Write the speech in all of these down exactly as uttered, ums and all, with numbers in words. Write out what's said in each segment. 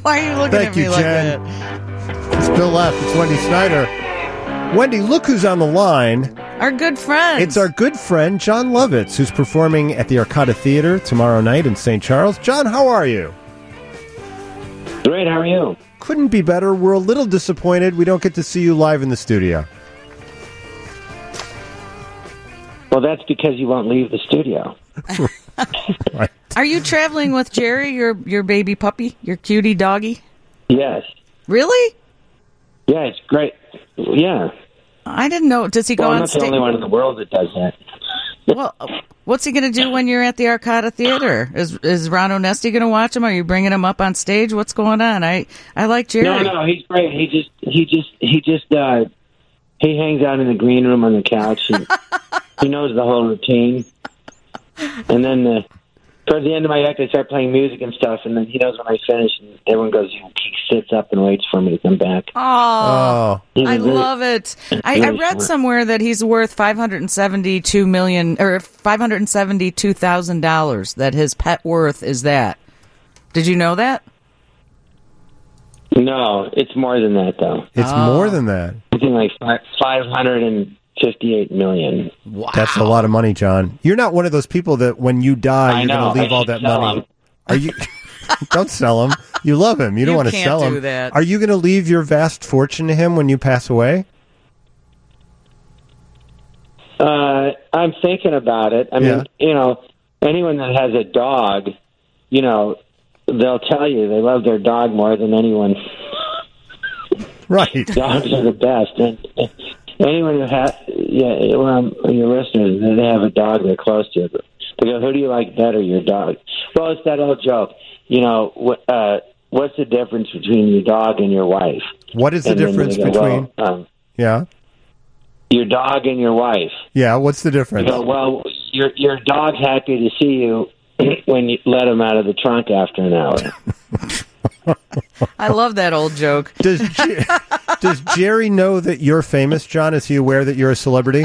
Why are you looking Thank at me you, like Jen. that? It's Bill F. It's Wendy Snyder. Wendy, look who's on the line. Our good friend. It's our good friend, John Lovitz, who's performing at the Arcada Theater tomorrow night in Saint Charles. John, how are you? Great, how are you? Couldn't be better. We're a little disappointed we don't get to see you live in the studio. Well, that's because you won't leave the studio. Right. Are you traveling with Jerry, your your baby puppy, your cutie doggy? Yes. Really? Yeah, it's great. Yeah. I didn't know. Does he go well, I'm on not the stage? only one in the world that does that. Well, what's he going to do when you're at the Arcada Theater? Is is Ron Onesti going to watch him? Are you bringing him up on stage? What's going on? I, I like Jerry. No, no, he's great. He just, he just, he just, uh, he hangs out in the green room on the couch. And he knows the whole routine. And then uh, towards the end of my act, I start playing music and stuff. And then he knows when I finish, and everyone goes, he sits up and waits for me to come back. Oh, Oh. I love it. I, I read somewhere that he's worth five hundred seventy-two million or five hundred seventy-two thousand dollars. That his pet worth is that. Did you know that? No, it's more than that, though. It's Oh. more than that. Something like five, five hundred and fifty-eight million. Wow. That's a lot of money, John. You're not one of those people that when you die, I you're know. going to leave I all should that sell money. him. Are you? Don't sell him. You love him. You don't You want to can't sell him. do that. Are you going to leave your vast fortune to him when you pass away? Uh, I'm thinking about it. I Yeah. mean, you know, anyone that has a dog, you know, they'll tell you they love their dog more than anyone. Right. Dogs are the best. And anyone who has, yeah, well, your listeners, they have a dog they're close to. They go, who do you like better, your dog? Well, it's that old joke. You know, what, uh, what's the difference between your dog and your wife? What is the And then difference they go, between? well, um, Yeah. your dog and your wife. Yeah. What's the You difference? go, well, your your dog's happy to see you when you let him out of the trunk after an hour. I love that old joke. Does Jer- Does Jerry know that you're famous, John? Is he aware that you're a celebrity?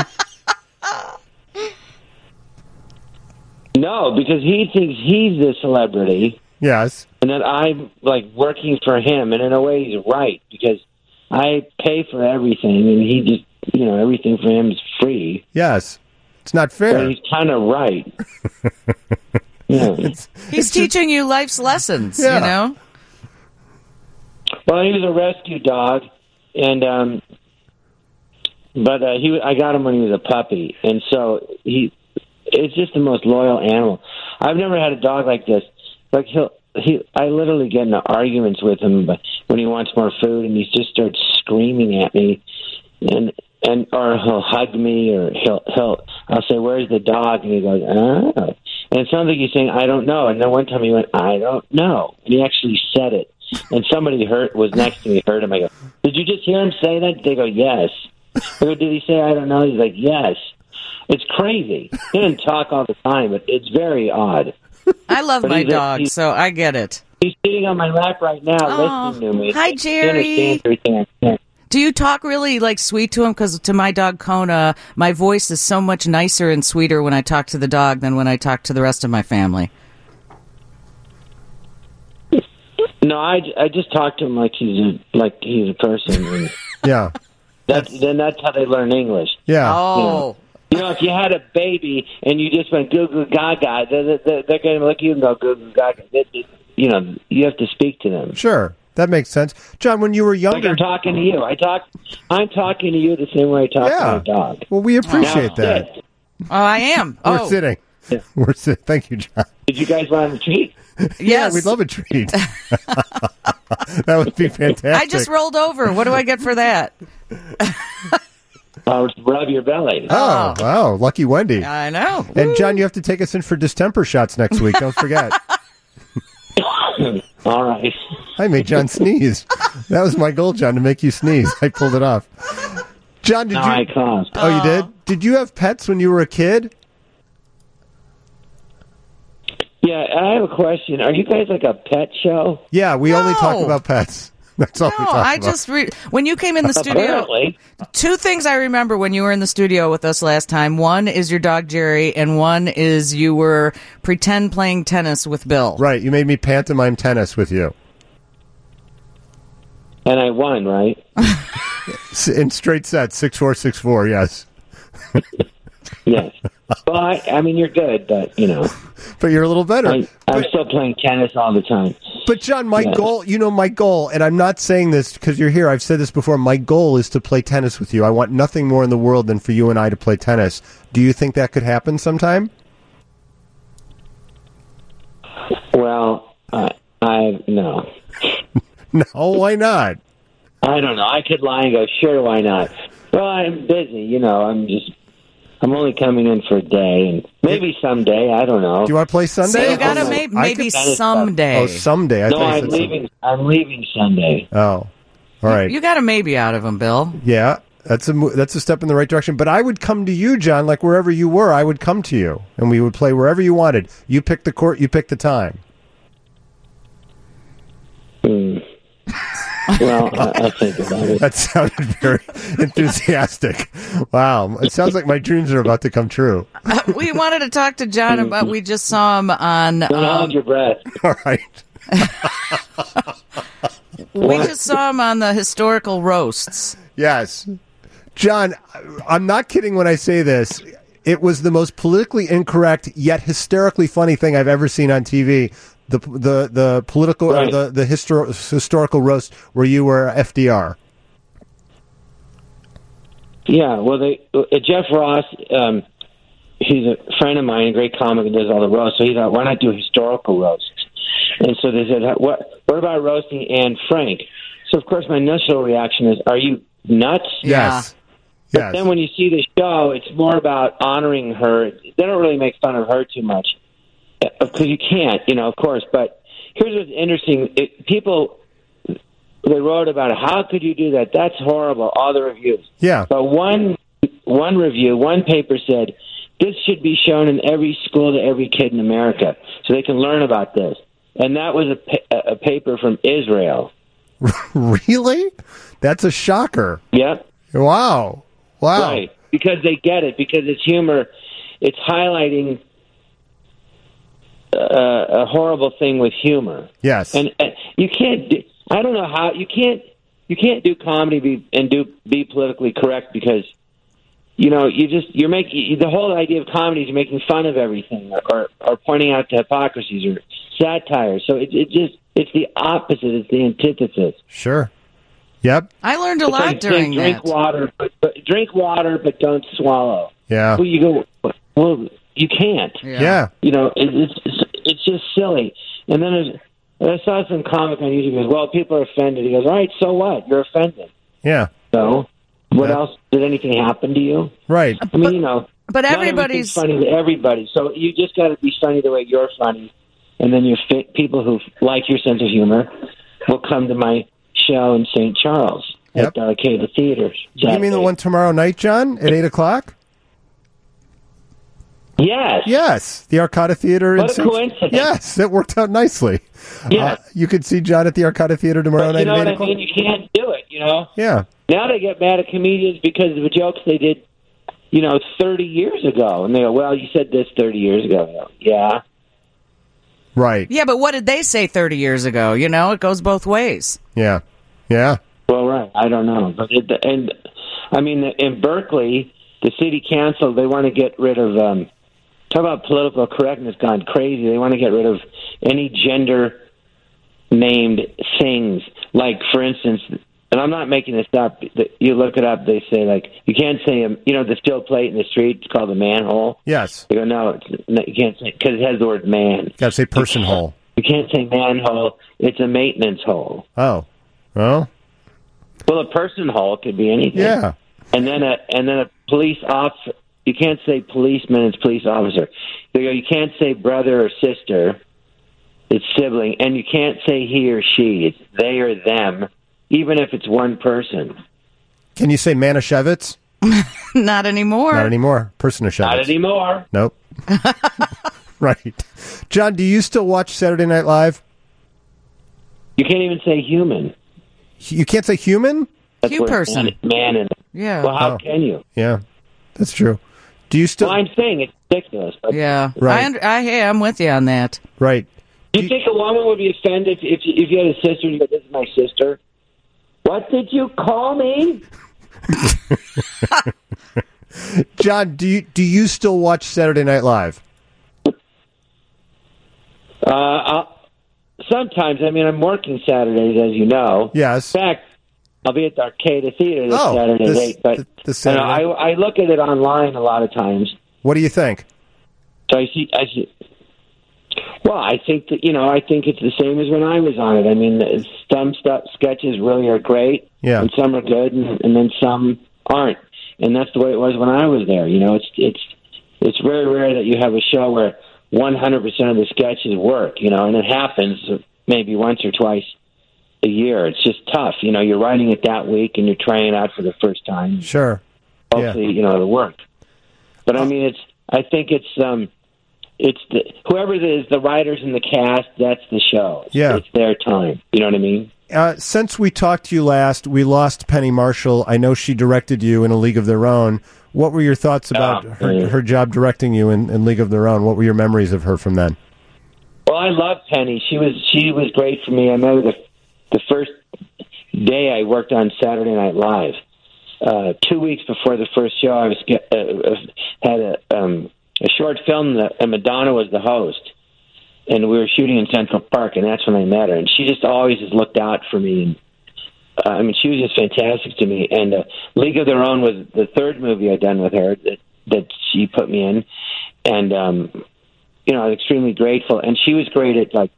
No, because he thinks he's the celebrity, Yes. and that I'm like working for him. And in a way, he's right because I pay for everything, and he just, you know, everything for him is free. Yes. It's not But fair. he's kind of right. Yeah. He's teaching you life's lessons, Yeah. you know? Well, he was a rescue dog, and um, but uh, he I got him when he was a puppy, and so he it's just the most loyal animal. I've never had a dog like this. Like he'll he I literally get into arguments with him, but when he wants more food, and he just starts screaming at me, and and or he'll hug me, or he'll he'll I'll say, "Where's the dog?" And he goes, "Oh," and it sounds like he's saying, "I don't know." And then one time he went, "I don't know," and he actually said it. And somebody heard was next to me, heard him. I go, "Did you just hear him say that?" They go, "Yes." I go, "Did he say I don't know?" He's like, "Yes." It's crazy. He doesn't talk all the time, but it's very odd. I love But my he's a- dog, he's- so I get it. He's sitting on my lap right now, Oh, listening to me. hi, He Jerry. understands everything I'm saying. Do you talk really like sweet to him? Because to my dog Kona, my voice is so much nicer and sweeter when I talk to the dog than when I talk to the rest of my family. No, I, I just talk to him like he's a like he's a person. And Yeah. that's then that's how they learn English. Yeah. Oh, You know, if you had a baby and you just went goo goo gaga, they're, they're, they're going to look at you and go goo goo gaga. They- they- You know, you have to speak to them. Sure. That makes sense. John, when you were Like younger. I'm talking to you. I talk. I'm talking to you the same way I talk Yeah. to my dog. Well, we appreciate Now, that. sit. oh, I am. We're Oh, sitting. Yeah. We're sitting. Thank you, John. Did you guys want a treat? yes. Yeah, we'd love a treat. That would be fantastic. I just rolled over. What do I get for that? Uh, rub your belly. Oh, wow. Lucky Wendy. I know. And, John, you have to take us in for distemper shots next week. Don't forget. All right. I made John sneeze. That was my goal, John, to make you sneeze. I pulled it off. John, did No, you? I coughed. Oh, you did? Did you have pets when you were a kid? Yeah, I have a question. Are you guys like a pet show? Yeah, we only talk No. about pets. That's all we No, talk I about. just re- when you came in the studio. Apparently. Two things I remember when you were in the studio with us last time. One is your dog Jerry, and one is you were pretend playing tennis with Bill. Right, you made me pantomime tennis with you. And I won, right? In straight sets, six four, six four. Yes. Yes. Well, I, I mean, you're good, but you know. But you're a little better. I, I'm still playing tennis all the time. But John, my yes. goal, you know, my goal, and I'm not saying this because you're here. I've said this before. My goal is to play tennis with you. I want nothing more in the world than for you and I to play tennis. Do you think that could happen sometime? Well, uh, I no. No, why not? I don't know. I could lie and go, sure, why not? Well, I'm busy. You know, I'm just. I'm only coming in for a day, and maybe someday. I don't know. Do you want to play Sunday? So you got to may- maybe someday. Oh, someday. I no, I'm said leaving. Sunday. I'm leaving Sunday. Oh, all right. You, you got a maybe out of him, Bill. Yeah, that's a mo- that's a step in the right direction. But I would come to you, John, like wherever you were. I would come to you, and we would play wherever you wanted. You pick the court. You pick the time. Hmm. Well, I, I'll think about it. That sounded very enthusiastic. Wow. It sounds like my dreams are about to come true. Uh, we wanted to talk to John about, we just saw him on... Don't um, hold your breath. All right. We just saw him on the historical roasts. Yes. John, I'm not kidding when I say this. It was the most politically incorrect yet hysterically funny thing I've ever seen on T V. The the the political right. uh, the the histor- historical roast where you were F D R. Yeah, well, they uh, Jeff Ross, um, he's a friend of mine, a great comic, and does all the roasts. So he thought, why not do historical roasts? And so they said, what what about roasting Anne Frank? So of course my initial reaction is, are you nuts? Yes. But Yes. then when you see the show, it's more about honoring her. They don't really make fun of her too much, because you can't, you know, of course. But here's what's interesting: it, people they wrote about it. How could you do that? That's horrible. All the reviews. Yeah. But one one review, one paper said this should be shown in every school to every kid in America, so they can learn about this. And that was a, pa- a paper from Israel. Really? That's a shocker. Yep. Wow. Wow. Right. Because they get it. Because it's humor. It's highlighting uh, a horrible thing with humor. Yes. And uh, you can't. Do, I don't know how you can't. You can't do comedy be, and do be politically correct because you know you just you're making the whole idea of comedy is you're making fun of everything or or pointing out the hypocrisies or satire. So it it just it's the opposite. It's the antithesis. Sure. Yep. I learned a It's lot like during saying, drink that. water, but, but drink water, but don't swallow. Yeah. Well, you go. Well, you can't. Yeah. Yeah. You know, it, it's it's it's just silly. And then there's, I saw some comic on YouTube. He goes, "Well, people are offended." He goes, "All right, so what? You're offended. Yeah. So, what Yeah. else? Did anything happen to you? Right. I mean, you know, But not everybody's... everything's funny to everybody. So you just got to be funny the way you're funny, and then your fi- people who like your sense of humor will come to my show in Saint Charles. Yep. At the Arcade Theater. You mean the one tomorrow night, John, at eight o'clock? Yes. Yes, the Arcada Theater. What in a Saint- coincidence. Yes, it worked out nicely. Yes. Uh, you could see John at the Arcada Theater tomorrow But you night know at what eight I o'clock. mean? You can't do it, you know? Yeah. Now they get mad at comedians because of the jokes they did, you know, thirty years ago. And they go, well, you said this thirty years ago. I go, yeah. Right. Yeah, but what did they say thirty years ago? You know, it goes both ways. Yeah. Yeah. Well, right. I don't know. But it, and, I mean, in Berkeley, the city council, they want to get rid of, um, talk about political correctness gone crazy. They want to get rid of any gender-named things. Like, for instance, and I'm not making this up. You look it up, they say, like, you can't say, um, you know, the steel plate in the street, it's called a manhole. Yes. They go, no, it's, no you can't say, because it has the word man. Got to say person hole. You can't say manhole. It's a maintenance hole. Oh. Oh. Well, a person hole could be anything. Yeah. And then a and then a police officer. You can't say policeman. It's police officer. They go. You can't say brother or sister. It's sibling, and you can't say he or she. It's they or them, even if it's one person. Can you say Manischewitz? Not anymore. Not anymore. Personashevitz. Not anymore. Nope. Right. John, do you still watch Saturday Night Live? You can't even say human. You can't say human? That's Hugh where person. Man, man in it. Yeah. Well, how Oh. can you? Yeah. That's true. Do you still... Well, I'm saying it's ridiculous. But Yeah. Right. I, under, I, hey, I'm with you on that. Right. do you think a woman would be offended if if you, if you had a sister and you go, "This is my sister"? What did you call me? John, do you do you still watch Saturday Night Live? Uh, I'll, sometimes. I mean, I'm working Saturdays, as you know. Yes. In fact, I'll be at the Arcada Theater this oh, Saturday this, night. But the, the Saturday. you know, I, I look at it online a lot of times. What do you think? So I see. I see. Well, I think that you know, I think it's the same as when I was on it. I mean, some stuff, sketches really are great, yeah, and some are good, and, and then some aren't. And that's the way it was when I was there. You know, it's it's it's very rare that you have a show where one hundred percent of the sketches work. You know, and it happens maybe once or twice a year. It's just tough. You know, you're writing it that week, and you're trying it out for the first time. Sure. Hopefully, yeah. you know, it'll work. But I mean, it's. I think it's. um It's the, whoever it is, the writers and the cast, that's the show. Yeah. It's their time. You know what I mean? Uh, since we talked to you last, we lost Penny Marshall. I know she directed you in A League of Their Own. What were your thoughts about oh, her, her job directing you in, in League of Their Own? What were your memories of her from then? Well, I love Penny. She was she was great for me. I remember the, the first day I worked on Saturday Night Live. Uh, two weeks before the first show, I was uh, had a... Um, a short film that and Madonna was the host, and we were shooting in Central Park, and that's when I met her. And she just always has looked out for me. And uh, I mean, she was just fantastic to me. And uh, League of Their Own was the third movie I'd done with her that that she put me in, and um, you know, I was extremely grateful. And she was great at like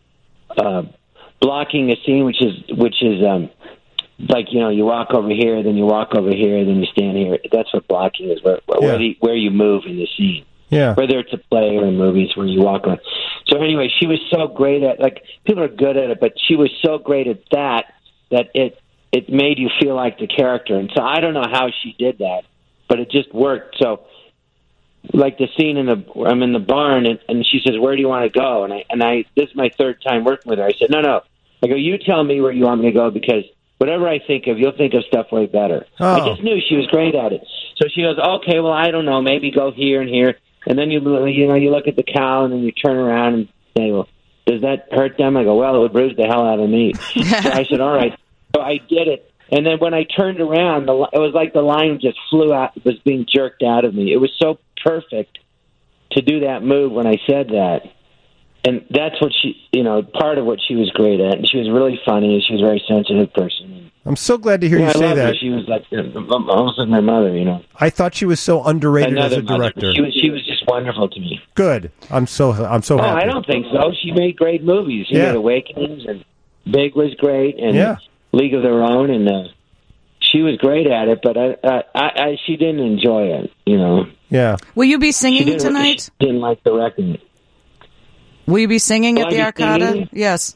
uh, blocking a scene, which is which is. Um, Like, you know, you walk over here, then you walk over here, then you stand here. That's what blocking is, where where, yeah. the, where you move in the scene. Yeah. Whether it's a play or in movies where you walk on. So anyway, she was so great at, like, people are good at it, but she was so great at that that it it made you feel like the character. And so I don't know how she did that, but it just worked. So, like the scene in the, I'm in the barn, and, and she says, "Where do you want to go?" And I, and I, this is my third time working with her. I said, no, no. I go, you tell me where you want me to go, because whatever I think of, you'll think of stuff way better. Oh. I just knew she was great at it. So she goes, okay, well, I don't know, maybe go here and here. And then you you know, you look at the cow, and then you turn around and say, well, does that hurt them? I go, well, it would bruise the hell out of me. So I said, all right. So I did it. And then when I turned around, the, it was like the line just flew out, was being jerked out of me. It was so perfect to do that move when I said that. And that's what she, you know, part of what she was great at. And she was really funny, and she was a very sensitive person. I'm so glad to hear yeah, you I say loved that. Her. She was like almost like my mother, you know. I thought she was so underrated Another as a director. Mother. She was, she was just wonderful to me. Good. I'm so I'm so oh, happy. I don't think so. She made great movies. She yeah. made Awakenings, and Big was great, and yeah. League of Their Own, and uh, she was great at it. But I, I, I, I, she didn't enjoy it, you know. Yeah. Will you be She singing didn't, tonight? She didn't like directing it. Will you be singing Will at the I be Arcada? singing? Yes.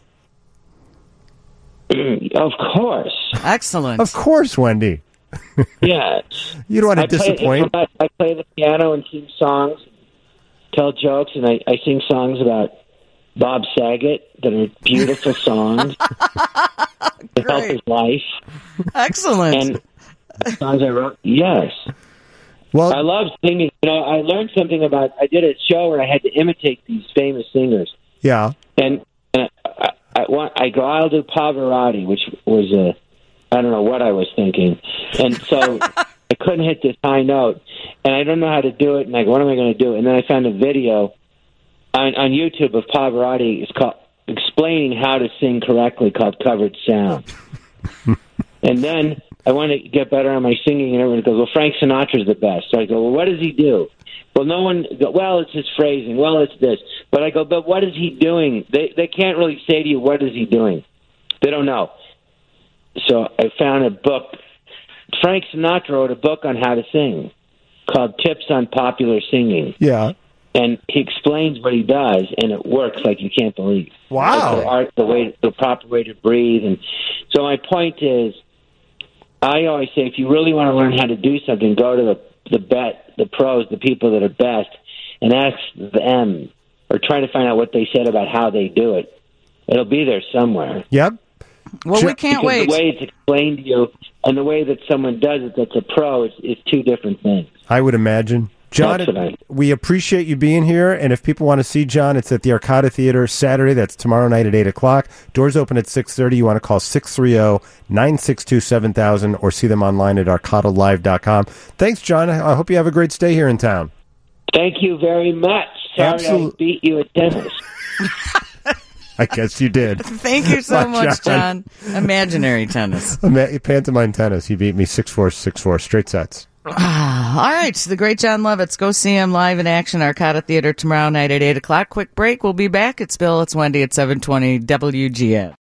Of course. Excellent. Of course, Wendy. Yeah. You don't want to I play, disappoint. I, I play the piano and sing songs, tell jokes, and I, I sing songs about Bob Saget that are beautiful songs to help his life. Excellent. And songs I wrote, yes. Well, I love singing. You know, I learned something about. I did a show where I had to imitate these famous singers, yeah. and, and I, I want. I go. I'll do Pavarotti, which was a. I don't know what I was thinking, and so I couldn't hit this high note, and I don't know how to do it. And I go, what am I going to do? And then I found a video on, on YouTube of Pavarotti. It's called explaining how to sing correctly, called Covered Sound. And then I want to get better on my singing, and everyone goes, well, Frank Sinatra's the best. So I go, well, what does he do? Well, no one, well, it's his phrasing. Well, it's this. But I go, but what is he doing? They they can't really say to you, what is he doing? They don't know. So I found a book. Frank Sinatra wrote a book on how to sing called Tips on Popular Singing. Yeah. And he explains what he does, and it works like you can't believe. Wow. Like the art, the way, the proper way to breathe. And so my point is, I always say, if you really want to learn how to do something, go to the the bet, the pros, the people that are best, and ask them, or try to find out what they said about how they do it. It'll be there somewhere. Yep. Well, we can't because wait. The way it's explained to you and the way that someone does it that's a pro is, is two different things. I would imagine. John, That's what I- we appreciate you being here. And if people want to see John, it's at the Arcada Theater Saturday. That's tomorrow night at eight o'clock. Doors open at six thirty. You want to call six three zero, nine six two, seven thousand or see them online at arcada live dot com. Thanks, John. I hope you have a great stay here in town. Thank you very much. Sorry Absolute- I beat you at tennis. I guess you did. Thank you so Bye, much, John. John. Imaginary tennis. Ima- Pantomime tennis. He beat me six four, six four, straight sets. Ah, all right, the great John Lovitz. Go see him live in action, Arcada Theater tomorrow night at eight o'clock. Quick break. We'll be back. It's Bill. It's Wendy at seven twenty W G N.